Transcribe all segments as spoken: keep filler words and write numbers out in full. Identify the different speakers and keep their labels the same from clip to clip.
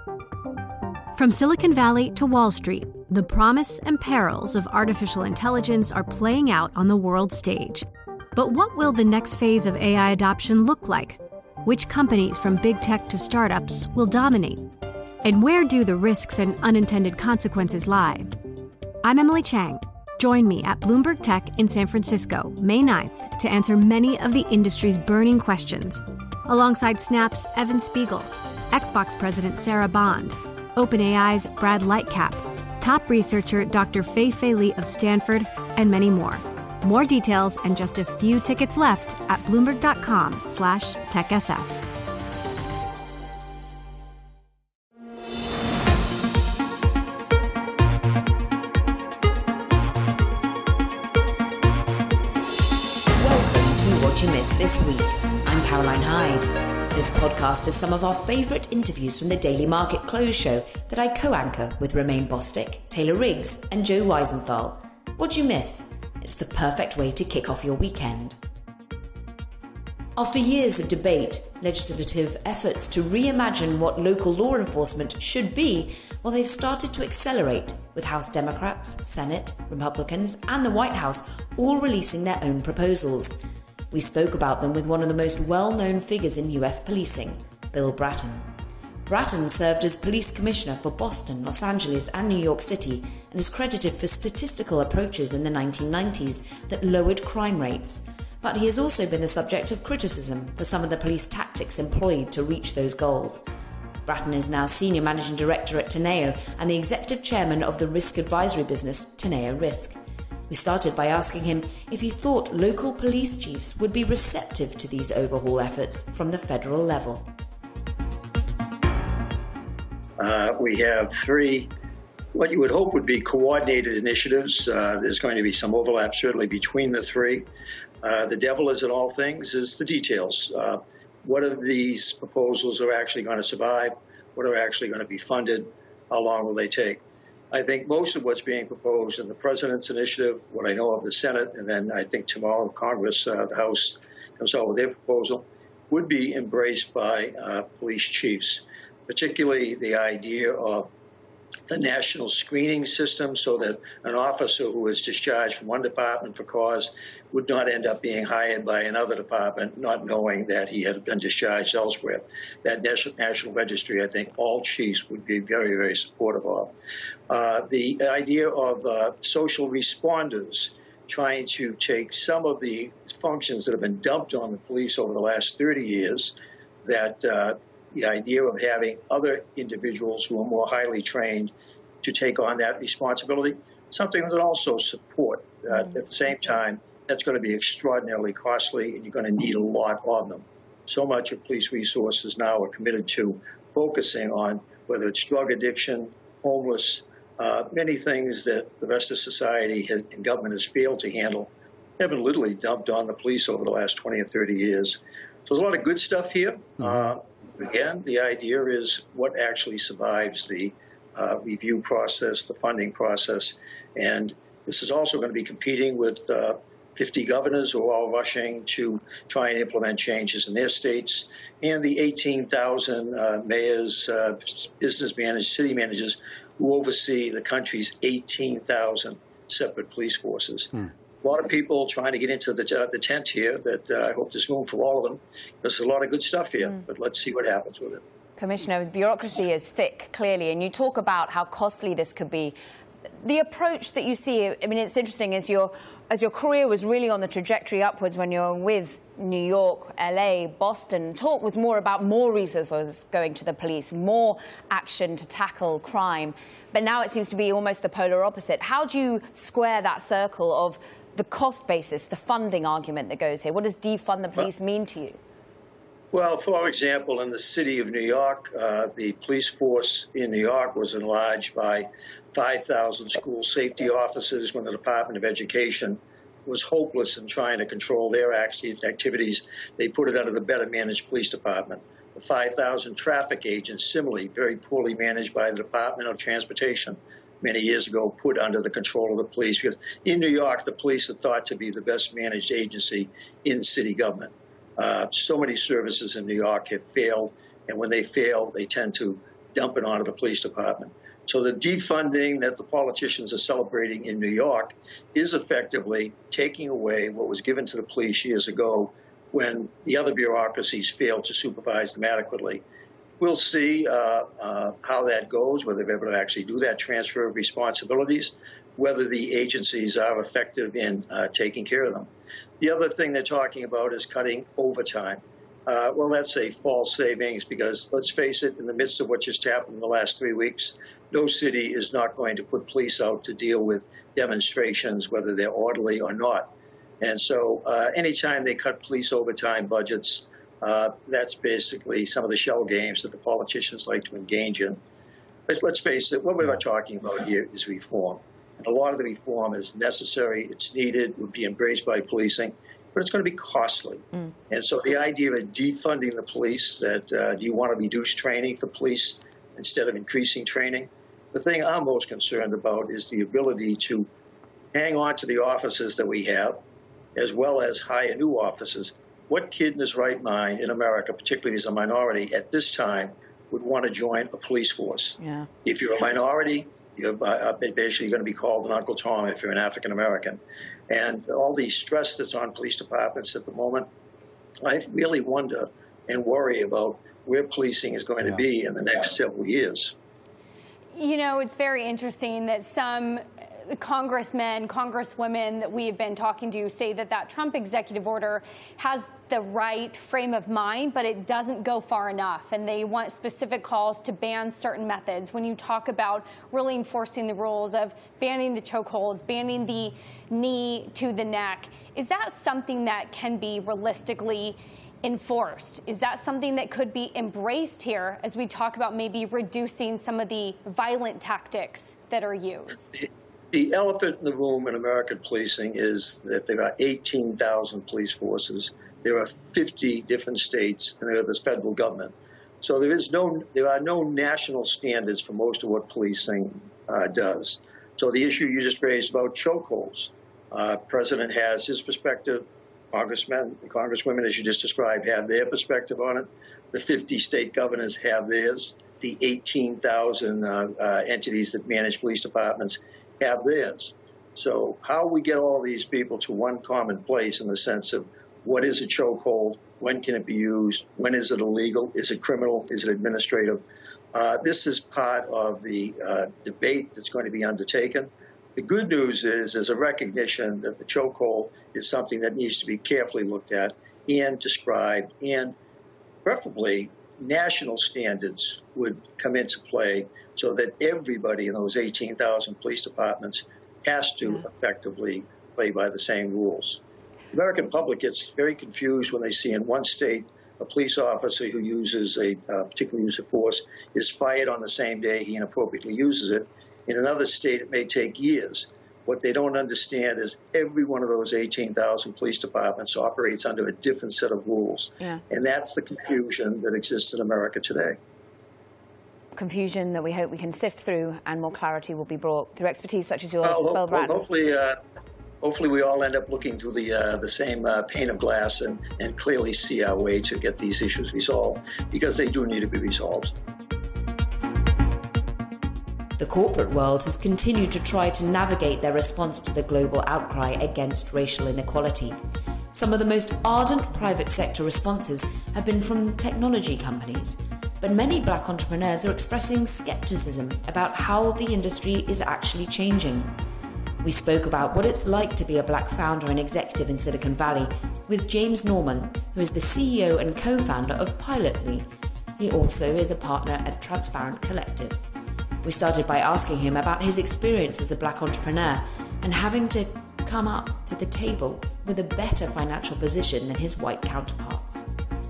Speaker 1: From Silicon Valley to Wall Street, the promise and perils of artificial intelligence are playing out on the world stage. But what will the next phase of A I adoption look like? Which companies from big tech to startups will dominate? And where do the risks and unintended consequences lie? I'm Emily Chang. Join me at Bloomberg Tech in San Francisco, May ninth, to answer many of the industry's burning questions, alongside Snap's Evan Spiegel, Xbox President Sarah Bond, OpenAI's Brad Lightcap, top researcher Doctor Fei-Fei Li of Stanford, and many more. More details and just a few tickets left at bloomberg.com slash techsf.
Speaker 2: Welcome to What You Missed This Week. I'm Caroline Hyde. This podcast is some of our favourite interviews from the Daily Market Close show that I co-anchor with Romaine Bostick, Taylor Riggs and Joe Weisenthal. What'd you miss? It's the perfect way to kick off your weekend. After years of debate, legislative efforts to reimagine what local law enforcement should be, well, they've started to accelerate, with House Democrats, Senate, Republicans and the White House all releasing their own proposals. We spoke about them with one of the most well-known figures in U S policing, Bill Bratton. Bratton served as police commissioner for Boston, Los Angeles, and New York City, and is credited for statistical approaches in the nineteen nineties that lowered crime rates. But he has also been the subject of criticism for some of the police tactics employed to reach those goals. Bratton is now senior managing director at Teneo and the executive chairman of the risk advisory business Teneo Risk. We started by asking him if he thought local police chiefs would be receptive to these overhaul efforts from the federal level.
Speaker 3: Uh, we have three, what you would hope would be coordinated initiatives. Uh, there's going to be some overlap certainly between the three. Uh, the devil, as in all things, is the details. Uh, what of these proposals are actually going to survive? What are actually going to be funded? How long will they take? I think most of what's being proposed in the president's initiative, what I know of the Senate, and then I think tomorrow Congress, uh, the House comes out with their proposal, would be embraced by uh, police chiefs, particularly the idea of the national screening system so that an officer who is discharged from one department for cause would not end up being hired by another department, not knowing that he had been discharged elsewhere. That national, national registry, I think all chiefs would be very, very supportive of. Uh, the idea of uh, social responders, trying to take some of the functions that have been dumped on the police over the last thirty years, that uh, the idea of having other individuals who are more highly trained to take on that responsibility, something that also support. Uh, at the same time, that's going to be extraordinarily costly, and you're going to need a lot of them. So much of police resources now are committed to focusing on whether it's drug addiction, homeless, uh, many things that the rest of society has, and government has failed to handle, have been literally dumped on the police over the last twenty or thirty years. So there's a lot of good stuff here. Mm-hmm. Uh, Again, the idea is what actually survives the uh, review process, the funding process. And this is also going to be competing with uh, fifty governors who are all rushing to try and implement changes in their states, and the eighteen thousand uh, mayors, uh, business managers, city managers who oversee the country's eighteen thousand separate police forces. Hmm. A lot of people trying to get into the, uh, the tent here that uh, I hope there's room for all of them. There's a lot of good stuff here, mm. but let's see what happens with it.
Speaker 4: Commissioner, bureaucracy is thick, clearly, and you talk about how costly this could be. The approach that you see, I mean, it's interesting, as your, as your career was really on the trajectory upwards when you were with New York, L A, Boston, talk was more about more resources going to the police, more action to tackle crime. But now it seems to be almost the polar opposite. How do you square that circle of the cost basis, the funding argument that goes here? What does defund the police mean to you?
Speaker 3: Well, for example, in the city of New York, uh, the police force in New York was enlarged by five thousand school safety officers when the Department of Education was hopeless in trying to control their activities. They put it under the Better Managed Police Department. The five thousand traffic agents, similarly, very poorly managed by the Department of Transportation, many years ago put under the control of the police, because in New York, the police are thought to be the best managed agency in city government. Uh, so many services in New York have failed, and when they fail, they tend to dump it onto the police department. So the defunding that the politicians are celebrating in New York is effectively taking away what was given to the police years ago when the other bureaucracies failed to supervise them adequately. We'll see uh, uh, how that goes, whether they're able to actually do that transfer of responsibilities, whether the agencies are effective in uh, taking care of them. The other thing they're talking about is cutting overtime. Uh, well, that's a false savings because, let's face it, in the midst of what just happened in the last three weeks, no city is not going to put police out to deal with demonstrations, whether they're orderly or not. And so uh, anytime they cut police overtime budgets, uh, that's basically some of the shell games that the politicians like to engage in. Let's, let's face it, what we're talking about here is reform. And a lot of the reform is necessary, it's needed, would be embraced by policing, but it's going to be costly. Mm. And so the idea of defunding the police, that uh, do you want to reduce training for police instead of increasing training? The thing I'm most concerned about is the ability to hang on to the officers that we have, as well as hire new officers. What kid in his right mind in America, particularly as a minority at this time, would want to join a police force? Yeah. If you're a minority, you're basically going to be called an Uncle Tom if you're an African American. And all the stress that's on police departments at the moment, I really wonder and worry about where policing is going yeah. to be in the next several years.
Speaker 5: You know, it's very interesting that some congressmen, congresswomen that we have been talking to say that that Trump executive order has the right frame of mind, but it doesn't go far enough. And they want specific calls to ban certain methods. When you talk about really enforcing the rules of banning the chokeholds, banning the knee to the neck, is that something that can be realistically enforced? Is that something that could be embraced here as we talk about maybe reducing some of the violent tactics that are used?
Speaker 3: The elephant in the room in American policing is that there are eighteen thousand police forces. There are fifty different states, and there is the federal government. So there is no, there are no national standards for most of what policing uh, does. So the issue you just raised about chokeholds, uh, President has his perspective. Congressmen, congresswomen, as you just described, have their perspective on it. The fifty state governors have theirs. The eighteen thousand uh, uh, entities that manage police departments have theirs. So how we get all these people to one common place in the sense of what is a chokehold, when can it be used, when is it illegal, is it criminal, is it administrative? Uh, this is part of the uh, debate that's going to be undertaken. The good news is there's a recognition that the chokehold is something that needs to be carefully looked at and described, and preferably national standards would come into play so that everybody in those eighteen thousand police departments has to yeah. effectively play by the same rules. The American public gets very confused when they see in one state a police officer who uses a uh, particular use of force is fired on the same day he inappropriately uses it. In another state, it may take years. What they don't understand is every one of those eighteen thousand police departments operates under a different set of rules. Yeah. And that's the confusion that exists in America today.
Speaker 4: Confusion that we hope we can sift through, and more clarity will be brought through expertise such as yours,
Speaker 3: well,
Speaker 4: Bill Bratton.
Speaker 3: Hopefully, uh, hopefully we all end up looking through the uh, the same uh, pane of glass and, and clearly see our way to get these issues resolved, because they do need to be resolved.
Speaker 2: The corporate world has continued to try to navigate their response to the global outcry against racial inequality. Some of the most ardent private sector responses have been from technology companies, but many black entrepreneurs are expressing skepticism about how the industry is actually changing. We spoke about what it's like to be a black founder and executive in Silicon Valley with James Norman, who is the C E O and co-founder of Pilotly. He also is a partner at Transparent Collective. We started by asking him about his experience as a black entrepreneur and having to come up to the table with a better financial position than his white counterparts.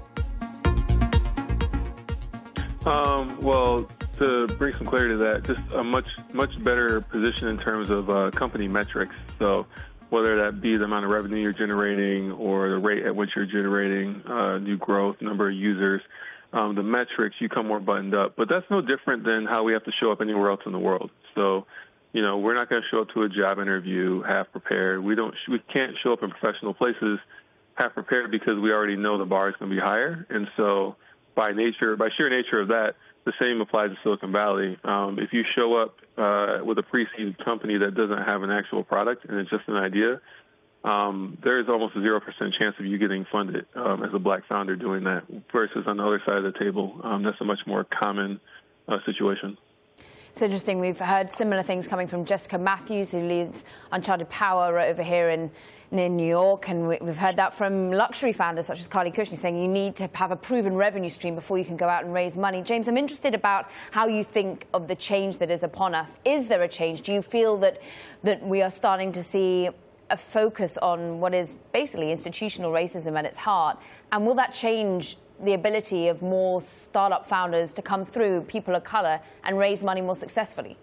Speaker 6: Um, well, to bring some clarity to that, just a much, much better position in terms of uh, company metrics. So whether that be the amount of revenue you're generating or the rate at which you're generating uh, new growth, number of users, Um, the metrics, you come more buttoned up. But that's no different than how we have to show up anywhere else in the world. So, you know, we're not going to show up to a job interview half prepared. We don't, we can't show up in professional places half prepared because we already know the bar is going to be higher. And so by nature, by sheer nature of that, the same applies to Silicon Valley. Um, if you show up uh, with a pre-seed company that doesn't have an actual product and it's just an idea, um, there is almost a zero percent chance of you getting funded um, as a black founder doing that, versus on the other side of the table, um, that's a much more common uh, situation.
Speaker 4: It's interesting. We've heard similar things coming from Jessica Matthews, who leads Uncharted Power right over here in, in New York. And we, we've heard that from luxury founders such as Carly Cushnie, saying you need to have a proven revenue stream before you can go out and raise money. James, I'm interested about how you think of the change that is upon us. Is there a change? Do you feel that, that we are starting to see a focus on what is basically institutional racism at its heart? And will that change the ability of more startup founders to come through, people of color, and raise money more successfully?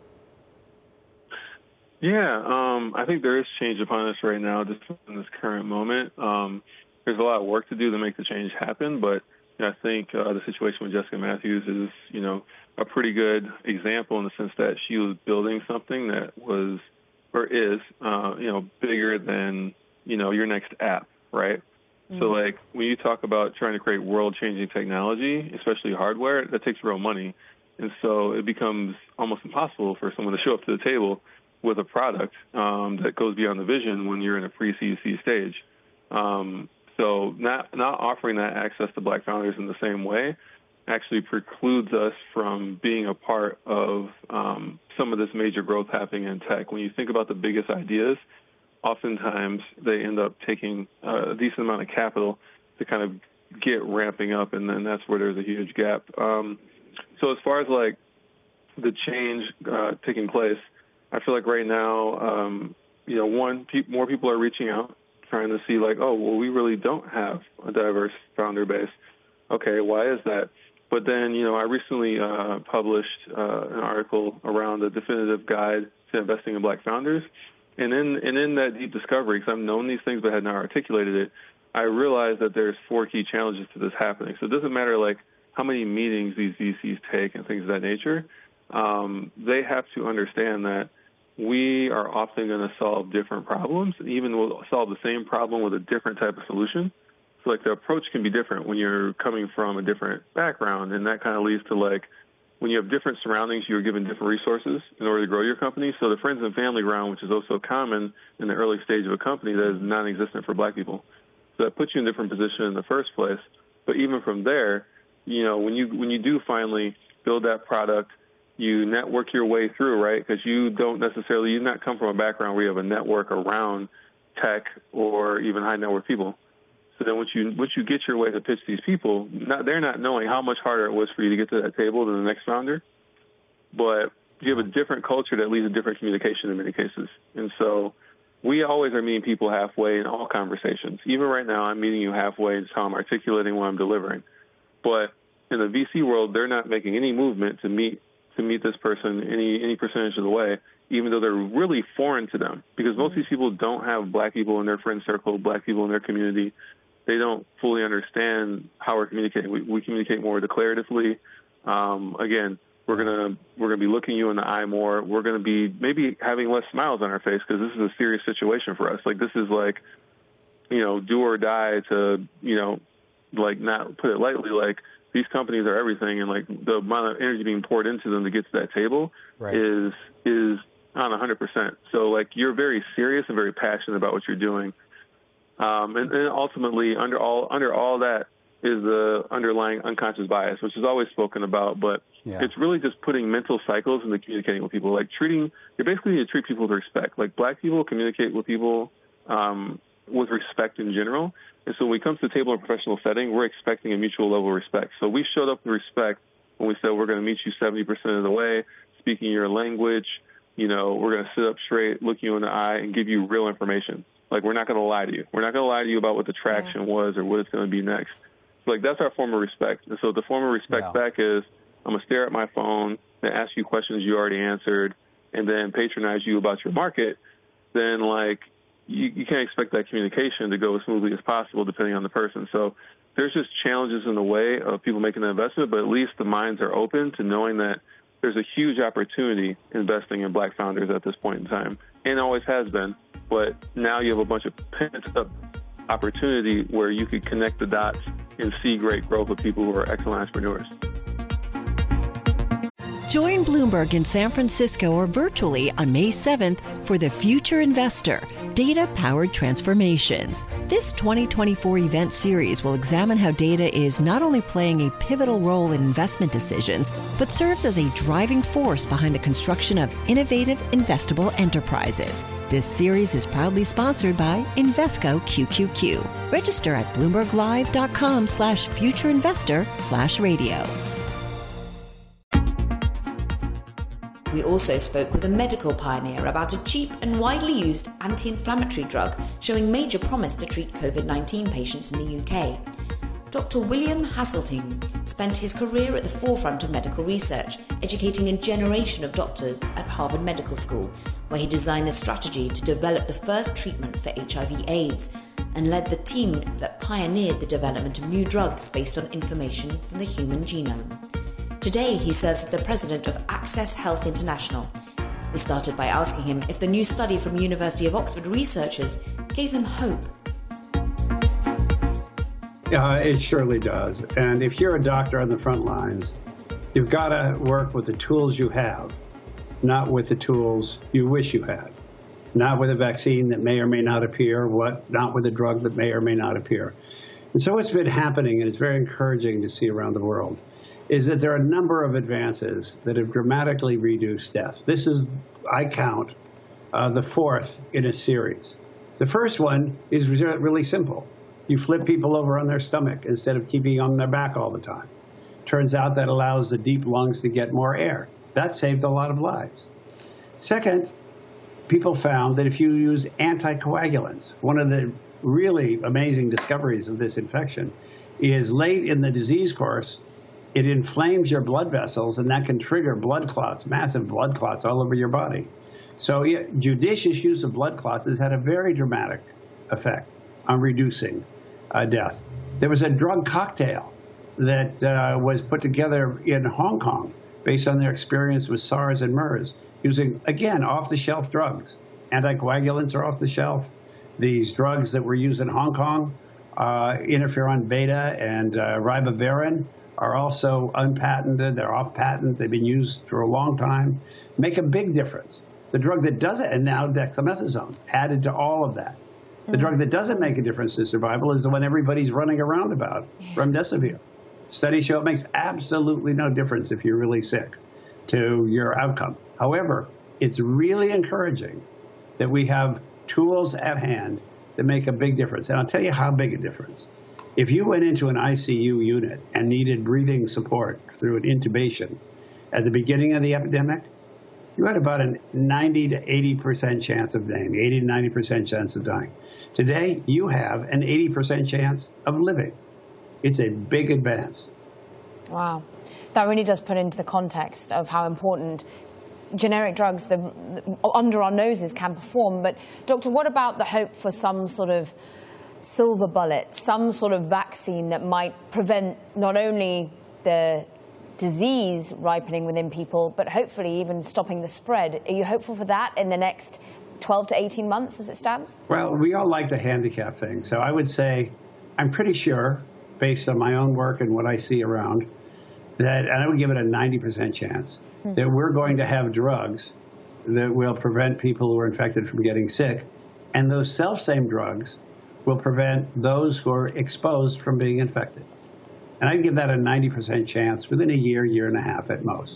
Speaker 6: Yeah, um, I think there is change upon us right now, just in this current moment. Um, there's a lot of work to do to make the change happen, but you know, I think uh, the situation with Jessica Matthews is, you know, a pretty good example in the sense that she was building something that was, or is, uh, you know, bigger than, you know, your next app, right? So, like, when you talk about trying to create world-changing technology, especially hardware, that takes real money. And so it becomes almost impossible for someone to show up to the table with a product um, that goes beyond the vision when you're in a pre-C C stage. Um, so not not offering that access to black founders in the same way actually precludes us from being a part of um, some of this major growth happening in tech. When you think about the biggest ideas, oftentimes they end up taking a decent amount of capital to kind of get ramping up, and then that's where there's a huge gap. Um, so as far as like the change uh, taking place, I feel like right now, um, you know, one, pe- more people are reaching out, trying to see like, oh, well, we really don't have a diverse founder base. Okay, why is that? But then, you know, I recently uh, published uh, an article around a definitive guide to investing in black founders. And in, and in that deep discovery, because I've known these things but had not articulated it, I realized that there's four key challenges to this happening. So it doesn't matter, like, how many meetings these V Cs take and things of that nature. Um, they have to understand that we are often going to solve different problems, and even we'll solve the same problem with a different type of solution. So, like, the approach can be different when you're coming from a different background, and that kind of leads to, like, when you have different surroundings, you're given different resources in order to grow your company. So the friends and family round, which is also common in the early stage of a company, that is non-existent for black people. So that puts you in a different position in the first place. But even from there, you know, when you when you do finally build that product, you network your way through, right? Because you don't necessarily, you not come from a background where you have a network around tech or even high net worth people. So then once you once you get your way to pitch these people, not, they're not knowing how much harder it was for you to get to that table than the next founder. But you have a different culture that leads to different communication in many cases. And so we always are meeting people halfway in all conversations. Even right now, I'm meeting you halfway in how I'm articulating what I'm delivering. But in the V C world, they're not making any movement to meet to meet this person any any percentage of the way, even though they're really foreign to them. Because most of these people don't have black people in their friend circle, black people in their community. They don't fully understand how we're communicating. We, we communicate more declaratively. Um, again, we're gonna we're gonna be looking you in the eye more. We're gonna be maybe having less smiles on our face because this is a serious situation for us. Like this is like, you know, do or die to, you know, like not put it lightly. Like these companies are everything, and like the amount of energy being poured into them to get to that table right. is is on one hundred percent. So like you're very serious and very passionate about what you're doing. Um, and, and ultimately, under all under all that is the underlying unconscious bias, which is always spoken about. But yeah. it's really just putting mental cycles into communicating with people. Like treating, you're basically need to treat people with respect. Like black people communicate with people um, with respect in general. And so when we come to the table in a professional setting, we're expecting a mutual level of respect. So we showed up with respect when we said we're going to meet you seventy percent of the way, speaking your language. You know, we're going to sit up straight, look you in the eye, and give you real information. Like, we're not going to lie to you. We're not going to lie to you about what the traction yeah. was or what it's going to be next. So, like, that's our form of respect. And so the form of respect yeah. back is I'm going to stare at my phone and ask you questions you already answered and then patronize you about your market. Then, like, you, you can't expect that communication to go as smoothly as possible depending on the person. So there's just challenges in the way of people making the investment, but at least the minds are open to knowing that there's a huge opportunity investing in black founders at this point in time, and always has been. But now you have a bunch of pent-up opportunity where you could connect the dots and see great growth with people who are excellent entrepreneurs.
Speaker 7: Join Bloomberg in San Francisco or virtually on May seventh for The Future Investor, Data-Powered Transformations. This twenty twenty-four event series will examine how data is not only playing a pivotal role in investment decisions, but serves as a driving force behind the construction of innovative, investable enterprises. This series is proudly sponsored by Invesco Q Q Q. Register at bloomberglive.com slash futureinvestor slash radio.
Speaker 2: We also spoke with a medical pioneer about a cheap and widely used anti-inflammatory drug showing major promise to treat COVID nineteen patients in the U K. Doctor William Hasseltine spent his career at the forefront of medical research, educating a generation of doctors at Harvard Medical School, where he designed the strategy to develop the first treatment for H I V AIDS and led the team that pioneered the development of new drugs based on information from the human genome. Today, he serves as the president of Access Health International. We started by asking him if the new study from University of Oxford researchers gave him hope.
Speaker 8: Yeah, it surely does. And if you're a doctor on the front lines, you've got to work with the tools you have, not with the tools you wish you had. Not with a vaccine that may or may not appear, what, not with a drug that may or may not appear. And so what's been happening, and it's very encouraging to see around the world, is that there are a number of advances that have dramatically reduced death. This is, I count, uh, the fourth in a series. The first one is really simple. You flip people over on their stomach instead of keeping them on their back all the time. Turns out that allows the deep lungs to get more air. That saved a lot of lives. Second, people found that if you use anticoagulants, one of the really amazing discoveries of this infection is late in the disease course, it inflames your blood vessels, and that can trigger blood clots, massive blood clots all over your body. So yeah, judicious use of blood clots has had a very dramatic effect on reducing uh, death. There was a drug cocktail that uh, was put together in Hong Kong based on their experience with SARS and MERS, using, again, off-the-shelf drugs. Anticoagulants are off the shelf. These drugs that were used in Hong Kong, uh, interferon beta and uh, ribavirin, are also unpatented. They're off patent. They've been used for a long time. Make a big difference. The drug that doesn't, and now dexamethasone, added to all of that. The mm-hmm. drug that doesn't make a difference to survival is the one everybody's running around about, remdesivir. Studies show it makes absolutely no difference if you're really sick to your outcome. However, it's really encouraging that we have tools at hand that make a big difference. And I'll tell you how big a difference. If you went into an I C U unit and needed breathing support through an intubation at the beginning of the epidemic, you had about a ninety to eighty percent chance of dying, eighty to ninety percent chance of dying. Today, you have an eighty percent chance of living. It's a big advance.
Speaker 4: Wow. That really does put into the context of how important generic drugs the, the, under our noses can perform. But, Doctor, what about the hope for some sort of silver bullet, some sort of vaccine that might prevent not only the disease ripening within people, but hopefully even stopping the spread? Are you hopeful for that in the next twelve to eighteen months as it stands? Well,
Speaker 8: we all like the handicap thing. So I would say I'm pretty sure, based on my own work and what I see around, that, and I would give it a ninety percent chance, hmm. that we're going to have drugs that will prevent people who are infected from getting sick. And those self-same drugs will prevent those who are exposed from being infected. And I'd give that a ninety percent chance within a year, year and a half at most.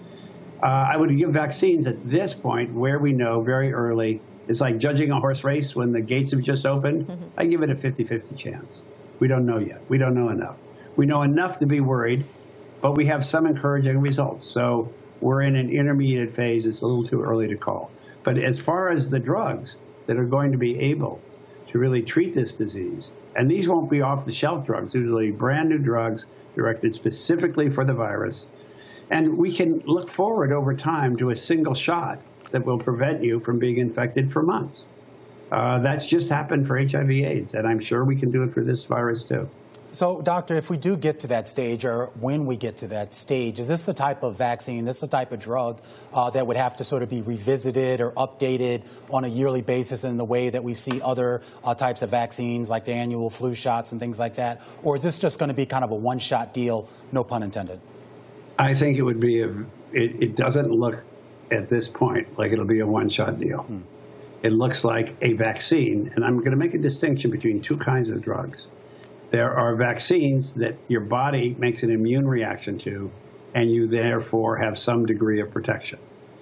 Speaker 8: Uh, I would give vaccines at this point where we know very early. It's like judging a horse race when the gates have just opened. Mm-hmm. I give it a fifty fifty chance. We don't know yet. We don't know enough. We know enough to be worried, but we have some encouraging results. So we're in an intermediate phase. It's a little too early to call. But as far as the drugs that are going to be able to really treat this disease, and these won't be off-the-shelf drugs. These will be brand new drugs directed specifically for the virus. And we can look forward over time to a single shot that will prevent you from being infected for months. Uh, that's just happened for H I V AIDS, and I'm sure we can do it for this virus too.
Speaker 9: So, Doctor, if we do get to that stage, or when we get to that stage, is this the type of vaccine, this the type of drug uh, that would have to sort of be revisited or updated on a yearly basis in the way that we see other uh, types of vaccines, like the annual flu shots and things like that? Or is this just going to be kind of a one-shot deal, no pun intended?
Speaker 8: I think it would be a, it, it doesn't look at this point like it'll be a one-shot deal. Hmm. It looks like a vaccine, and I'm going to make a distinction between two kinds of drugs. There are vaccines that your body makes an immune reaction to, and you therefore have some degree of protection.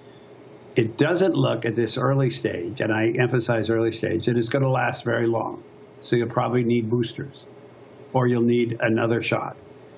Speaker 8: It doesn't look at this early stage, and I emphasize early stage, that it's going to last very long. So you'll probably need boosters, or you'll need another shot.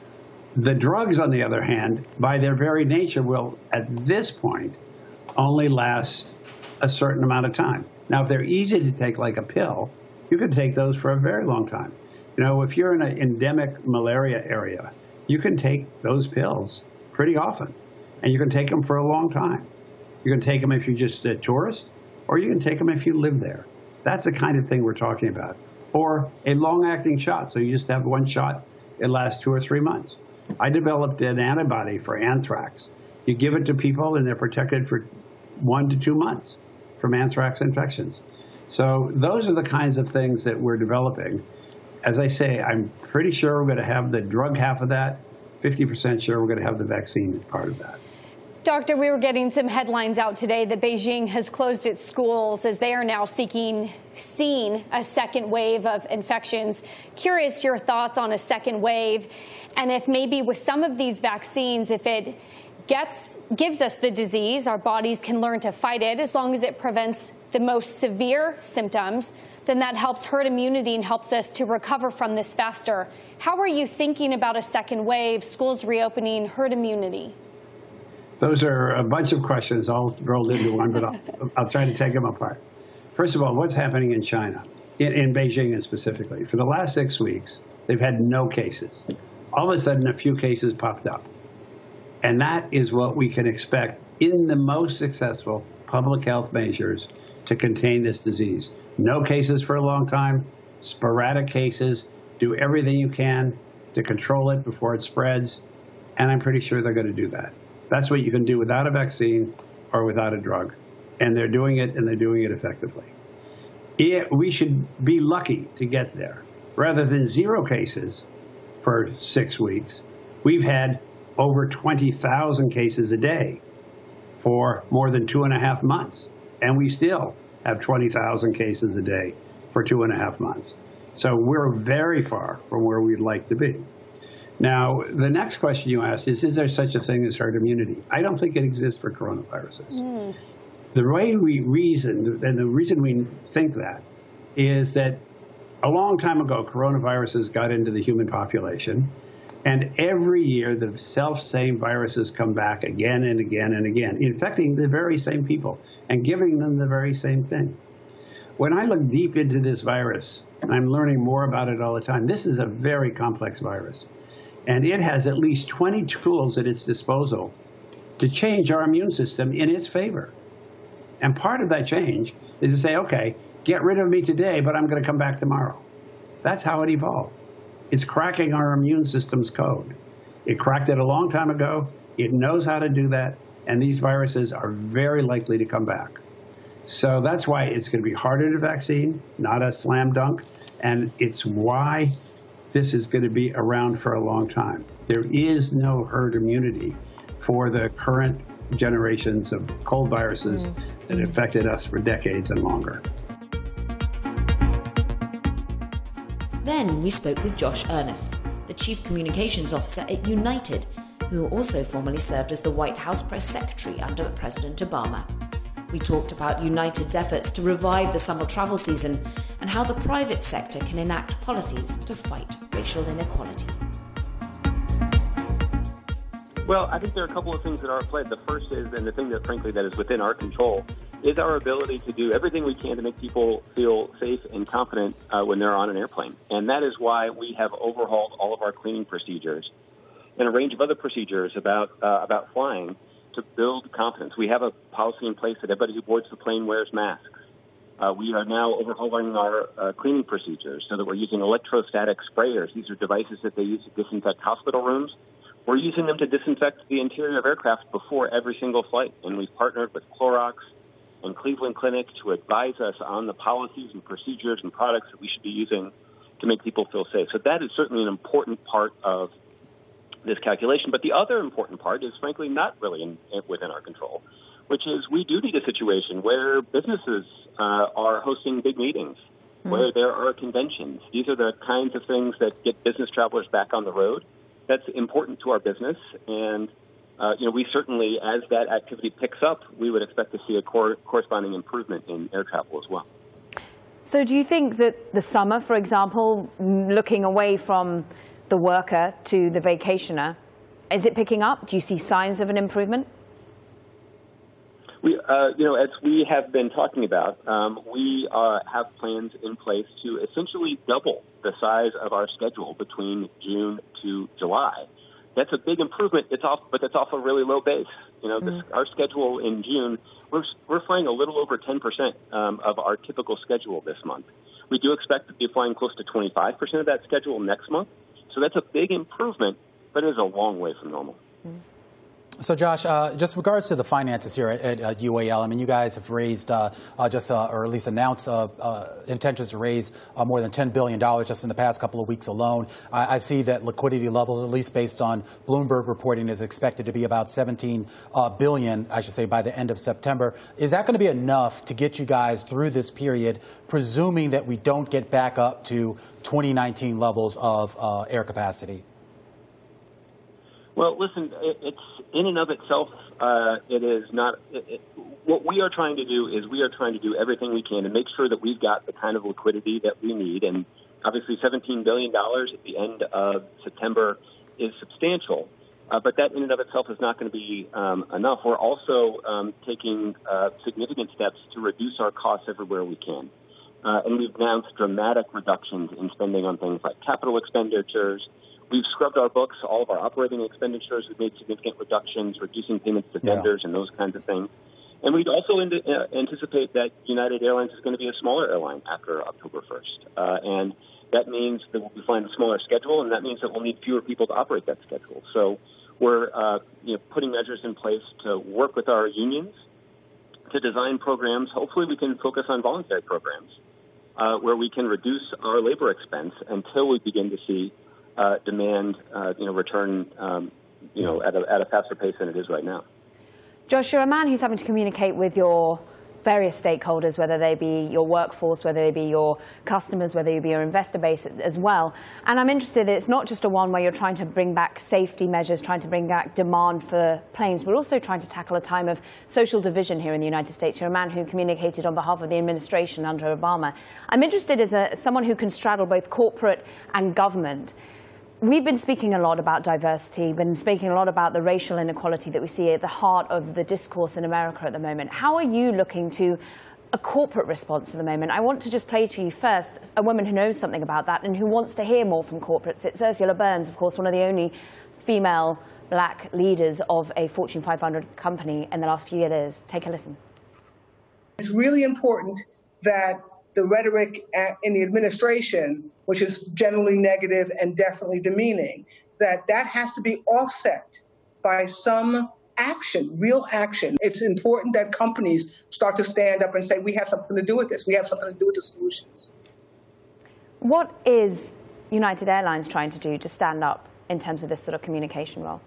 Speaker 8: The drugs, on the other hand, by their very nature, will, at this point, only last a certain amount of time. Now, if they're easy to take like a pill, you can take those for a very long time. You know, if you're in an endemic malaria area, you can take those pills pretty often, and you can take them for a long time. You can take them if you're just a tourist, or you can take them if you live there. That's the kind of thing we're talking about. Or a long-acting shot, so you just have one shot, it lasts two or three months. I developed an antibody for anthrax. You give it to people, and they're protected for one to two months from anthrax infections. So those are the kinds of things that we're developing. As I say, I'm pretty sure we're going to have the drug half of that, fifty percent sure we're going to have the vaccine part of that.
Speaker 5: Doctor, we were getting some headlines out today that Beijing has closed its schools as they are now seeking, seeing a second wave of infections. Curious your thoughts on a second wave, and if maybe with some of these vaccines, if it gets gives us the disease, our bodies can learn to fight it as long as it prevents the most severe symptoms, then that helps herd immunity and helps us to recover from this faster. How are you thinking about a second wave, schools reopening, herd immunity?
Speaker 8: Those are a bunch of questions all rolled into one, but I'll, I'll try to take them apart. First of all, what's happening in China, in, in Beijing specifically? For the last six weeks, they've had no cases. All of a sudden, a few cases popped up. And that is what we can expect in the most successful public health measures to contain this disease. No cases for a long time, sporadic cases, do everything you can to control it before it spreads, and I'm pretty sure they're going to do that. That's what you can do without a vaccine or without a drug, and they're doing it, and they're doing it effectively. It, we should be lucky to get there. Rather than zero cases for six weeks, we've had over twenty thousand cases a day for more than two and a half months. And we still have twenty thousand cases a day for two and a half months. So we're very far from where we'd like to be. Now, the next question you asked is, is there such a thing as herd immunity? I don't think it exists for coronaviruses. Mm. The way we reason, and the reason we think that, is that a long time ago, coronaviruses got into the human population. And every year, the self-same viruses come back again and again and again, infecting the very same people and giving them the very same thing. When I look deep into this virus, and I'm learning more about it all the time, this is a very complex virus. And it has at least twenty tools at its disposal to change our immune system in its favor. And part of that change is to say, okay, get rid of me today, but I'm going to come back tomorrow. That's how it evolved. It's cracking our immune system's code. It cracked it a long time ago. It knows how to do that, and these viruses are very likely to come back. So that's why it's going to be harder to vaccine, not a slam dunk, and it's why this is going to be around for a long time. There is no herd immunity for the current generations of cold viruses mm. that affected us for decades and longer.
Speaker 2: Then we spoke with Josh Earnest, the Chief Communications Officer at United, who also formerly served as the White House Press Secretary under President Obama. We talked about United's efforts to revive the summer travel season and how the private sector can enact policies to fight racial inequality.
Speaker 10: Well, I think there are a couple of things that are at play. The first is, and the thing that, frankly, that is within our control, is our ability to do everything we can to make people feel safe and confident uh, when they're on an airplane. And that is why we have overhauled all of our cleaning procedures and a range of other procedures about uh, about flying to build confidence. We have a policy in place that everybody who boards the plane wears masks. Uh, we are now overhauling our uh, cleaning procedures so that we're using electrostatic sprayers. These are devices that they use to disinfect hospital rooms. We're using them to disinfect the interior of aircraft before every single flight. And we've partnered with Clorox and Cleveland Clinic to advise us on the policies and procedures and products that we should be using to make people feel safe. So that is certainly an important part of this calculation. But the other important part is, frankly, not really in, within our control, which is we do need a situation where businesses uh, are hosting big meetings, mm-hmm. where there are conventions. These are the kinds of things that get business travelers back on the road. That's important to our business. And, uh, you know, we certainly, as that activity picks up, we would expect to see a cor- corresponding improvement in air travel as well.
Speaker 4: So do you think that the summer, for example, looking away from the worker to the vacationer, is it picking up? Do you see signs of an improvement?
Speaker 10: We, uh, you know, as we have been talking about, um, we uh, have plans in place to essentially double the size of our schedule between June to July. That's a big improvement. It's off, but that's off a really low base. You know, mm-hmm. this, our schedule in June, we're we're flying a little over ten percent um, of our typical schedule this month. We do expect to be flying close to twenty-five percent of that schedule next month. So that's a big improvement, but it is a long way from normal. Mm-hmm.
Speaker 9: So, Josh, uh, just regards to the finances here at, at uh, U A L, I mean, you guys have raised uh, uh, just, uh, or at least announced uh, uh, intentions to raise uh, more than ten billion dollars just in the past couple of weeks alone. I, I see that liquidity levels, at least based on Bloomberg reporting, is expected to be about seventeen uh, billion dollars, I should say, by the end of September. Is that going to be enough to get you guys through this period, presuming that we don't get back up to twenty nineteen levels of uh, air capacity?
Speaker 10: Well, listen, it, it's in and of itself, uh, it is not. It, it, what we are trying to do is we are trying to do everything we can to make sure that we've got the kind of liquidity that we need. And obviously, seventeen billion dollars at the end of September is substantial. Uh, but that in and of itself is not going to be um, enough. We're also um, taking uh, significant steps to reduce our costs everywhere we can. Uh, and we've announced dramatic reductions in spending on things like capital expenditures. We've scrubbed our books, all of our operating expenditures. We've made significant reductions, reducing payments to vendors yeah. and those kinds of things. And we'd also in, uh, anticipate that United Airlines is going to be a smaller airline after October first. Uh, and that means that we'll be flying a smaller schedule, and that means that we'll need fewer people to operate that schedule. So we're uh, you know, putting measures in place to work with our unions to design programs. Hopefully we can focus on voluntary programs uh, where we can reduce our labor expense until we begin to see Uh, demand, uh, you know, return, um, you know, at a, at a faster pace than it is right now.
Speaker 4: Josh, you're a man who's having to communicate with your various stakeholders, whether they be your workforce, whether they be your customers, whether they be your investor base as well. And I'm interested, it's not just a one where you're trying to bring back safety measures, trying to bring back demand for planes, but also trying to tackle a time of social division here in the United States. You're a man who communicated on behalf of the administration under Obama. I'm interested as a, someone who can straddle both corporate and government. We've been speaking a lot about diversity, been speaking a lot about the racial inequality that we see at the heart of the discourse in America at the moment. How are you looking to a corporate response at the moment? I want to just play to you first a woman who knows something about that and who wants to hear more from corporates. It's Ursula Burns, of course, one of the only female black leaders of a Fortune five hundred company in the last few years. Take a listen.
Speaker 11: It's really important that the rhetoric in the administration, which is generally negative and definitely demeaning, that that has to be offset by some action, real action. It's important that companies start to stand up and say, we have something to do with this. We have something to do with the solutions.
Speaker 4: What is United Airlines trying to do to stand up in terms of this sort of communication role?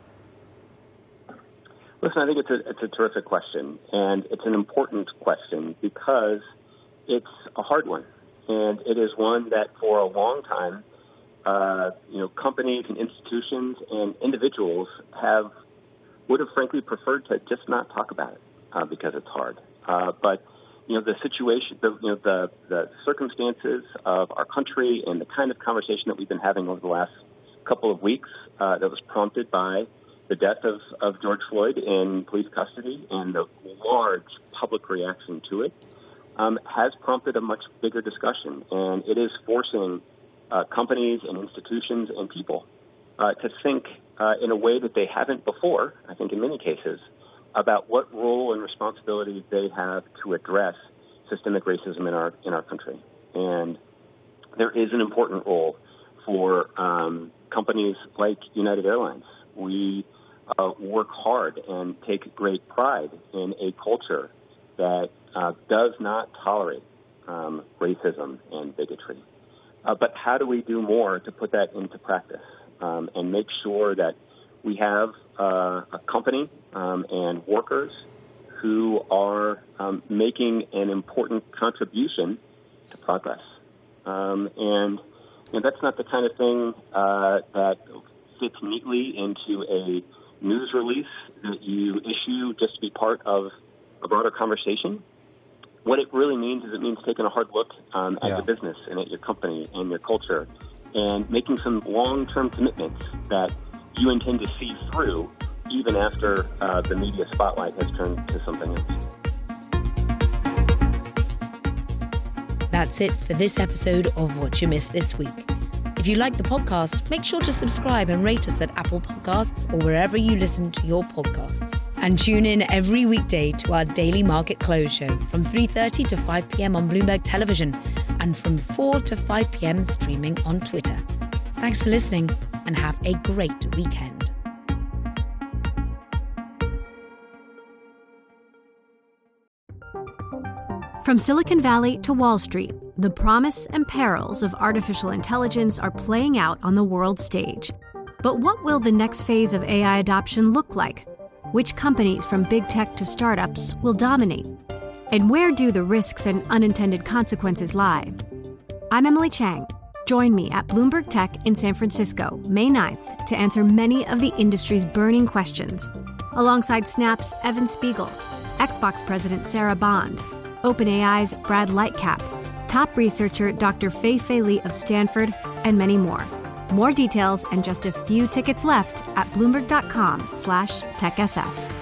Speaker 10: Listen, I think it's a, it's a terrific question, and it's an important question because it's a hard one, and it is one that for a long time, uh, you know, companies and institutions and individuals have would have frankly preferred to just not talk about it uh, because it's hard. Uh, but you know, the situation, the you know, the the circumstances of our country and the kind of conversation that we've been having over the last couple of weeks uh, that was prompted by the death of, of George Floyd in police custody and the large public reaction to it. Um, has prompted a much bigger discussion, and it is forcing uh, companies and institutions and people uh, to think uh, in a way that they haven't before, I think in many cases, about what role and responsibility they have to address systemic racism in our in our country. And there is an important role for um, companies like United Airlines. We uh, work hard and take great pride in a culture that uh, does not tolerate um, racism and bigotry. Uh, but how do we do more to put that into practice um, and make sure that we have uh, a company um, and workers who are um, making an important contribution to progress. Um, and, and that's not the kind of thing uh, that fits neatly into a news release that you issue just to be part of a broader conversation. What it really means is it means taking a hard look um, at
Speaker 9: yeah.
Speaker 10: your business and at your company and your culture and making some long-term commitments that you intend to see through even after uh, the media spotlight has turned to something else.
Speaker 2: That's it for this episode of What You Missed This Week. If you like the podcast, make sure to subscribe and rate us at Apple Podcasts or wherever you listen to your podcasts. And tune in every weekday to our daily market close show from three thirty to five p.m. on Bloomberg Television and from four to five p.m. streaming on Twitter. Thanks for listening and have a great weekend.
Speaker 1: From Silicon Valley to Wall Street, the promise and perils of artificial intelligence are playing out on the world stage. But what will the next phase of A I adoption look like? Which companies from big tech to startups will dominate? And where do the risks and unintended consequences lie? I'm Emily Chang. Join me at Bloomberg Tech in San Francisco, May ninth, to answer many of the industry's burning questions, alongside Snap's Evan Spiegel, Xbox President Sarah Bond, OpenAI's Brad Lightcap, top researcher Doctor Fei-Fei Li of Stanford, and many more. More details and just a few tickets left at bloomberg.com slash techsf.